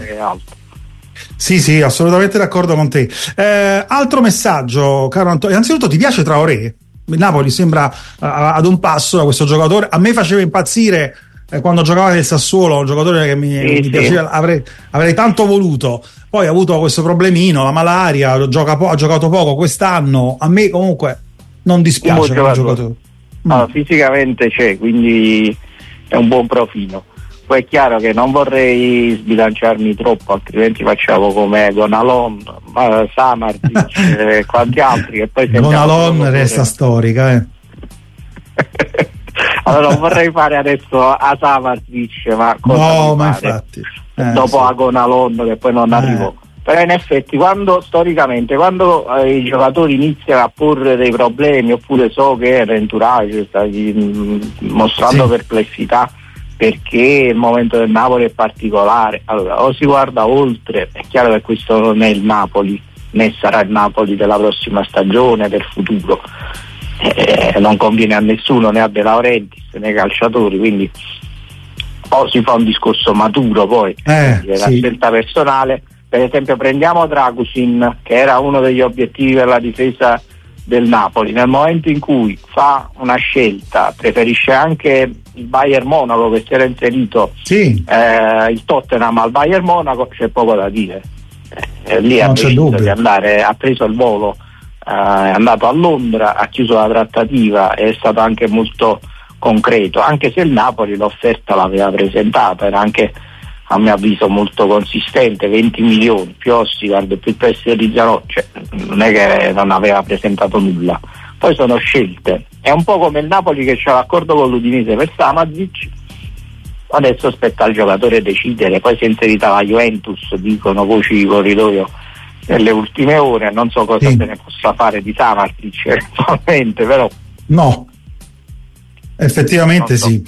Sì, assolutamente d'accordo con te. Altro messaggio, caro Antonio. Innanzitutto, ti piace Traoré? Il Napoli sembra ad un passo da questo giocatore. A me faceva impazzire quando giocava nel Sassuolo, un giocatore che mi piaceva, avrei tanto voluto. Poi ha avuto questo problemino, la malaria, ha giocato poco quest'anno. A me comunque non dispiace come giocatore. Fisicamente c'è, quindi è un buon profilo. Poi è chiaro che non vorrei sbilanciarmi troppo, altrimenti facciamo come Gonalon, Samardzic e quanti altri, che poi Gonalon resta storica. Allora non vorrei fare adesso a Samardzic, ma infatti dopo a Gonalon, che poi non arrivo. Però in effetti storicamente quando i giocatori iniziano a porre dei problemi, oppure so che l'entourage sta mostrando perplessità perché il momento del Napoli è particolare, allora o si guarda oltre, è chiaro che questo non è il Napoli, né sarà il Napoli della prossima stagione, del futuro, non conviene a nessuno, né a De Laurentiis né ai calciatori, quindi o si fa un discorso maturo poi la scelta personale. Per esempio prendiamo Dragusin, che era uno degli obiettivi per la difesa del Napoli, nel momento in cui fa una scelta, preferisce anche il Bayern Monaco che si era inserito il Tottenham al Bayern Monaco, c'è poco da dire. Lì ha deciso di andare, ha preso il volo, è andato a Londra, ha chiuso la trattativa, è stato anche molto concreto, anche se il Napoli l'offerta l'aveva presentata, era anche a mio avviso molto consistente, 20 milioni più Ossicard più il prestito di Zanocchi, non è che non aveva presentato nulla. Poi sono scelte, è un po' come il Napoli che c'ha l'accordo con l'Udinese per Samardzic, adesso spetta al giocatore decidere. Poi si è inserita la Juventus, dicono voci di corridoio nelle ultime ore, non so cosa se ne possa fare di Samardzic eventualmente, però no, Effettivamente sì.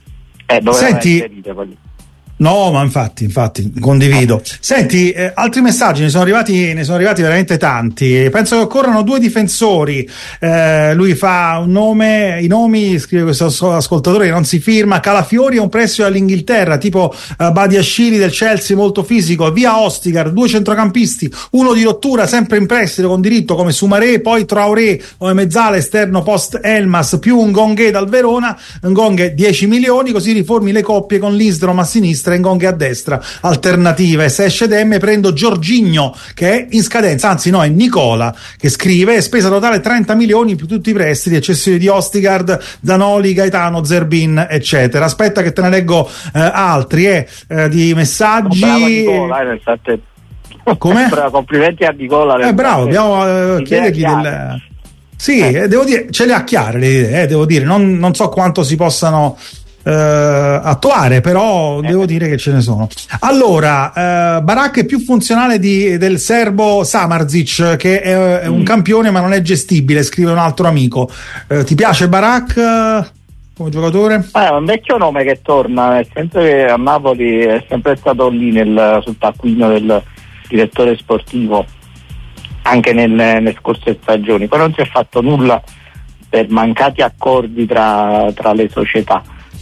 Senti, no, ma infatti condivido. Senti, altri messaggi ne sono arrivati veramente tanti. Penso che occorrano 2 difensori. Lui fa i nomi, scrive questo ascoltatore che non si firma. Calafiori è un prestito dall'Inghilterra, tipo Badiashile del Chelsea, molto fisico. Via Ostigar, 2 centrocampisti, uno di rottura, sempre in prestito con diritto come Soumaré, poi Traoré come mezzala esterno post Elmas, più un Ngongue dal Verona. Ngongue 10 milioni, così riformi le coppie con Lindstrom a sinistra e Ngongue a destra, alternative. Se esce Demme prendo Jorginho che è in scadenza, anzi no, è Nicola che scrive: spesa totale 30 milioni più tutti i prestiti, eccezioni di Ostigard, Zanoli, Gaetano, Zerbin eccetera. Aspetta che te ne leggo altri di messaggi. Bravo Nicola, nel frattempo. Come? Complimenti a Nicola. Bravo, abbiamo chiedergli del... Sì, devo dire, ce le ha chiare le idee, devo dire, non so quanto si possano attuare, però devo dire che ce ne sono. Allora, Barak è più funzionale del serbo Samardzic, che è un campione ma non è gestibile, scrive un altro amico. Ti piace Barak come giocatore? È un vecchio nome che torna, nel senso che a Napoli è sempre stato lì sul taccuino del direttore sportivo anche nelle scorse stagioni, poi non si è fatto nulla per mancati accordi tra le società.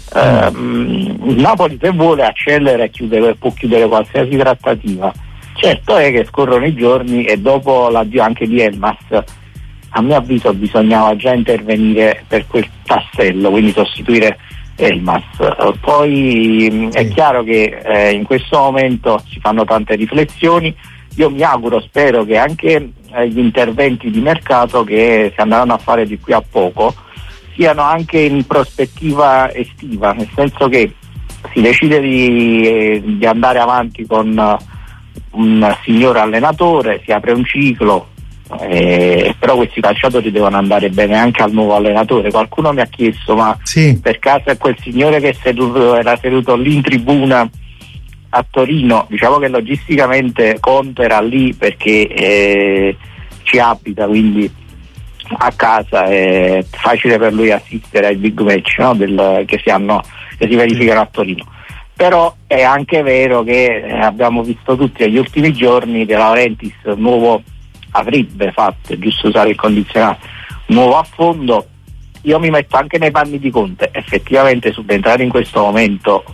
Il Napoli, se vuole, accelera e può chiudere qualsiasi trattativa. Certo è che scorrono i giorni e dopo l'addio anche di Elmas, a mio avviso bisognava già intervenire per quel tassello, quindi sostituire Elmas. Poi è chiaro che in questo momento si fanno tante riflessioni. Io mi auguro, spero che anche gli interventi di mercato che si andranno a fare di qui a poco siano anche in prospettiva estiva, nel senso che si decide di andare avanti con un signor allenatore, si apre un ciclo, però questi calciatori devono andare bene anche al nuovo allenatore. Qualcuno mi ha chiesto: ma sì, per caso è quel signore che era seduto lì in tribuna a Torino? Diciamo che logisticamente Conte era lì perché ci abita, quindi a casa è facile per lui assistere ai big match, no? che si verificano a Torino. Però è anche vero che abbiamo visto tutti negli ultimi giorni De Laurentiis avrebbe fatto, giusto usare il condizionale, nuovo affondo. Io mi metto anche nei panni di Conte, effettivamente subentrare in questo momento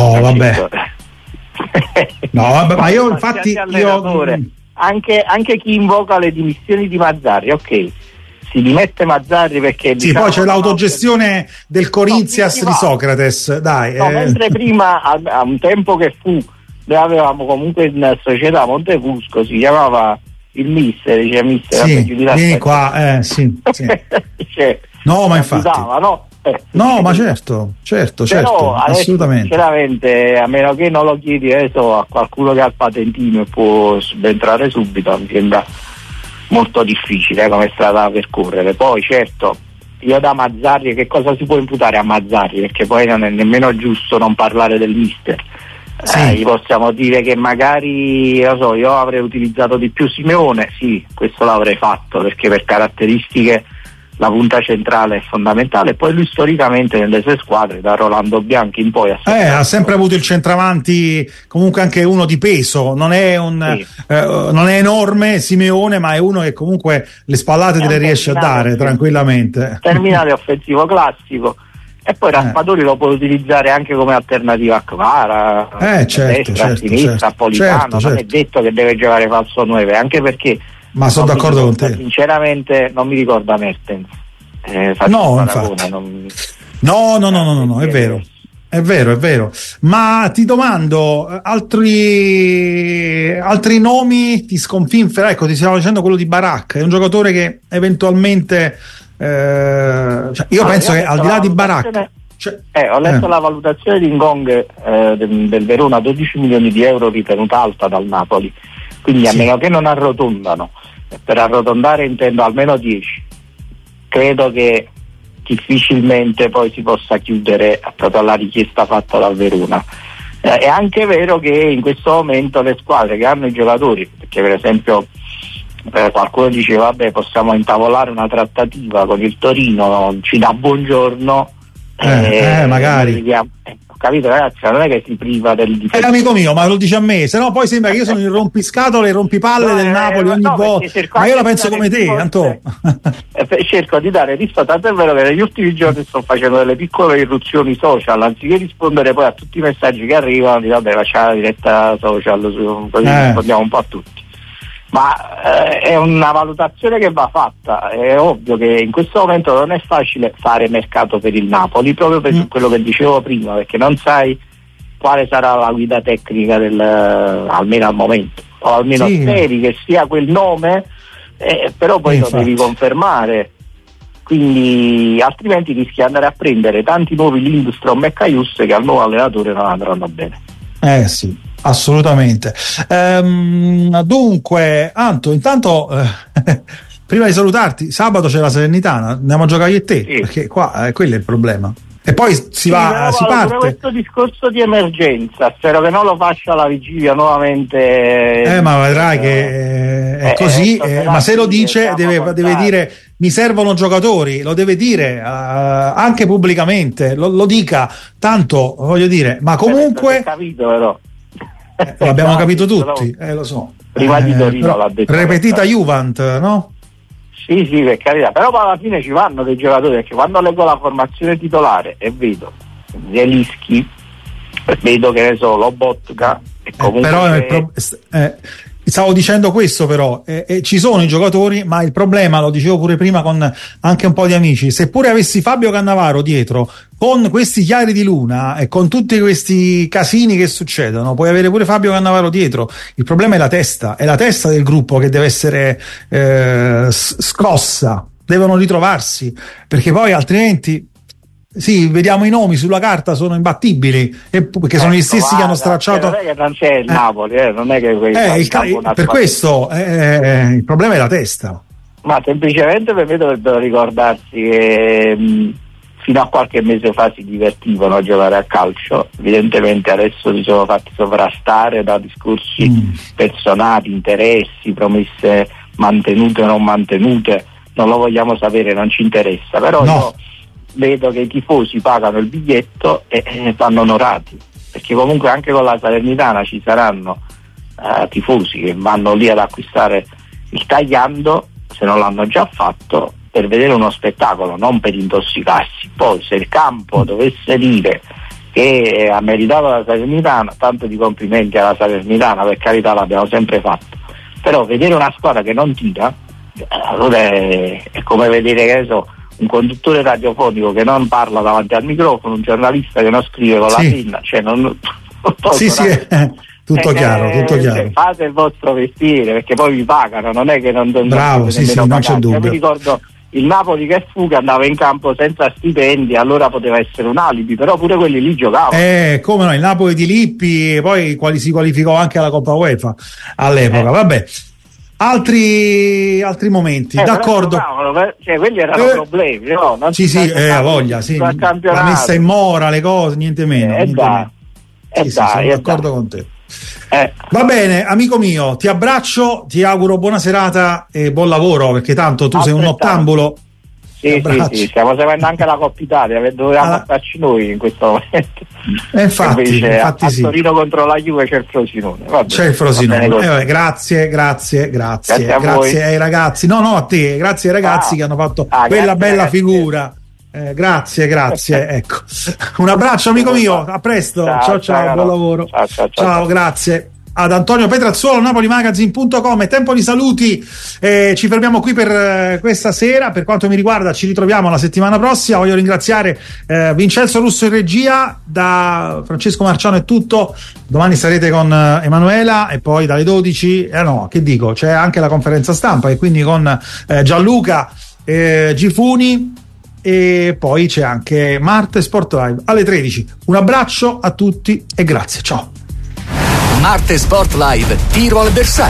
ma io infatti anche chi invoca le dimissioni di Mazzarri, ok, si dimette Mazzarri perché sì, poi c'è l'autogestione del Corinzias di Socrates, dai. Mentre prima, a un tempo che fu, noi avevamo comunque in società Montefusco, si chiamava il mister, dice mister, vieni qua, sì. Cioè, no, ma infatti no, ma certo, però assolutamente. Sinceramente, a meno che non lo chiedi a qualcuno che ha il patentino e può subentrare subito, mi sembra molto difficile come strada da percorrere. Poi certo, io da Mazzarri, che cosa si può imputare a Mazzarri? Perché poi non è nemmeno giusto non parlare del mister. Gli possiamo dire che magari, io avrei utilizzato di più Simeone, sì, questo l'avrei fatto perché per caratteristiche la punta centrale è fondamentale. Poi lui storicamente nelle sue squadre, da Rolando Bianchi in poi, ha sempre avuto il centravanti, comunque anche uno di peso, non è non è enorme Simeone, ma è uno che comunque le spallate te le riesce a dare tranquillamente. Terminale offensivo classico. E poi Raspadori lo può utilizzare anche come alternativa a Kvara, a sinistra, a Politano. Non è detto che deve giocare falso 9, anche perché, ma sono d'accordo con te, sinceramente non mi ricorda Mertens. No, infatti. No, è vero. Ma ti domando, altri nomi ti sconfinfera? Ecco, ti stiamo dicendo quello di Barak, è un giocatore che eventualmente io penso che al di là di Barak ho letto la valutazione di Ngongue del Verona, 12 milioni di euro ritenuta alta dal Napoli, quindi a meno che non arrotondano, per arrotondare intendo almeno 10, credo che difficilmente poi si possa chiudere proprio alla richiesta fatta dal Verona. È anche vero che in questo momento le squadre che hanno i giocatori, perché per esempio qualcuno diceva possiamo intavolare una trattativa con il Torino, ci dà buongiorno, magari. Ho capito, ragazzi, non è che si priva del difetto. Amico mio, ma lo dici a me, se no poi sembra che io sono il rompiscatole e rompipalle del Napoli ogni volta. Ma io la penso come te, Antonio. Cerco di dare risposta, tanto è vero che negli ultimi giorni sto facendo delle piccole irruzioni social, anziché rispondere poi a tutti i messaggi che arrivano, di vabbè, facciamo la diretta social, così rispondiamo un po' a tutti. Ma è una valutazione che va fatta. È ovvio che in questo momento non è facile fare mercato per il Napoli, proprio per quello che dicevo prima, perché non sai quale sarà la guida tecnica almeno al momento, o almeno speri che sia quel nome, però poi lo devi confermare, quindi altrimenti rischi di andare a prendere tanti nuovi Lindstrom e Caius che al nuovo allenatore non andranno bene. Sì, assolutamente. Dunque, Anto, intanto prima di salutarti, sabato c'è la Salernitana, andiamo a giocare io e te, perché qua quello è il problema. E poi si parte. Questo discorso di emergenza, spero che non lo faccia la vigilia nuovamente. Ma vedrai che è così, ma se lo dice deve dire mi servono giocatori, lo deve dire anche pubblicamente, lo dica, tanto voglio dire, ma comunque capito però. Lo abbiamo capito tutti, lo so. Prima di Torino l'ha detto. Repetita Juvent, no? Sì, per carità, però alla fine ci vanno dei giocatori, perché quando leggo la formazione titolare e vedo Zielinski, vedo che ne so, Lobotka, e comunque però stavo dicendo questo, però ci sono i giocatori, ma il problema, lo dicevo pure prima con anche un po' di amici, seppure avessi Fabio Cannavaro dietro con questi chiari di luna e con tutti questi casini che succedono, puoi avere pure Fabio Cannavaro dietro, il problema è la testa del gruppo che deve essere scossa, devono ritrovarsi, perché poi altrimenti vediamo i nomi sulla carta, sono imbattibili, perché sono gli stessi che hanno stracciato. Non è che non c'è il Napoli, non è che per questo il problema è la testa. Ma semplicemente per me dovrebbero ricordarsi che fino a qualche mese fa si divertivano a giocare a calcio, evidentemente adesso si sono fatti sovrastare da discorsi personali, interessi, promesse mantenute o non mantenute, non lo vogliamo sapere, non ci interessa, però io vedo che i tifosi pagano il biglietto e vanno onorati, perché comunque anche con la Salernitana ci saranno tifosi che vanno lì ad acquistare il tagliando, se non l'hanno già fatto, per vedere uno spettacolo, non per intossicarsi. Poi se il campo dovesse dire che ha meritato la Salernitana, tanto di complimenti alla Salernitana, per carità, l'abbiamo sempre fatto, però vedere una squadra che non tira, allora è come vedere, che ne so, un conduttore radiofonico che non parla davanti al microfono, un giornalista che non scrive con la penna, cioè non tutto chiaro. Fate il vostro mestiere, perché poi vi pagano, non è che non bravo, non c'è dubbio. Io mi ricordo il Napoli che fu, che andava in campo senza stipendi, allora poteva essere un alibi, però pure quelli lì giocavano. Come no, il Napoli di Lippi, poi si qualificò anche alla Coppa UEFA all'epoca, vabbè. Altri momenti, d'accordo. Quelli erano problemi, no? Non voglia, la messa in mora, le cose, niente meno. Sono d'accordo con te. Va bene, amico mio, ti abbraccio, ti auguro buona serata e buon lavoro, perché tanto tu sei un nottambulo. Sì, stiamo seguendo anche la Coppa Italia, dovevamo starci noi in questo momento. Infatti a Torino contro la Juve c'è il Frosinone. C'è il Frosinone. Grazie ai ragazzi. No, a te, grazie ai ragazzi che hanno fatto quella bella figura. Grazie, ecco. Un abbraccio, amico mio, a presto. Ciao, buon lavoro. Ciao, grazie. Ad Antonio Petrazzuolo, napolimagazine.com. È tempo di saluti, ci fermiamo qui per questa sera. Per quanto mi riguarda ci ritroviamo la settimana prossima. Voglio ringraziare Vincenzo Russo in regia. Da Francesco Marciano è tutto, domani sarete con Emanuela e poi dalle 12 c'è anche la conferenza stampa, e quindi con Gianluca Gifuni, e poi c'è anche Marte Sport Live alle 13. Un abbraccio a tutti e grazie, ciao. Marte Sport Live, tiro al bersaglio.